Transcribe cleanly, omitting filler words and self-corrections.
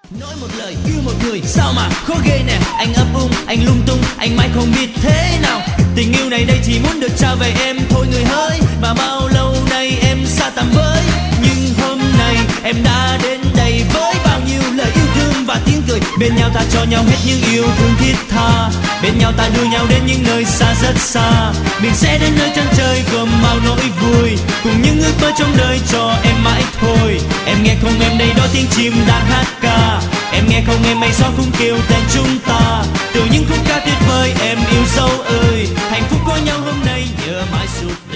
Nói một lời yêu một người sao mà khó ghê nè. Anh ấp úng, anh lung tung, anh mãi không biết thế nào. Tình yêu này đây chỉ muốn được trao về em thôi người hỡi. Mà bao lâu nay em xa tạm với. Nhưng hôm nay em đã đến đây với bao nhiêu lời yêu thương và tiếng cười. Bên nhau ta cho nhau hết những yêu thương thiết tha. Bên nhau ta đưa nhau đến những nơi xa rất xa. Mình sẽ đến nơi chân trời gồm bao nỗi vui. Cùng những ước mơ trong đời cho em mãi thôi. Em nghe không em đây đó tiếng chim đang hát ca. Em nghe không em mây gió cũng kêu tên chúng ta. Từ những khúc ca tuyệt vời em yêu dấu ơi. Hạnh phúc có nhau hôm nay nhớ mãi suốt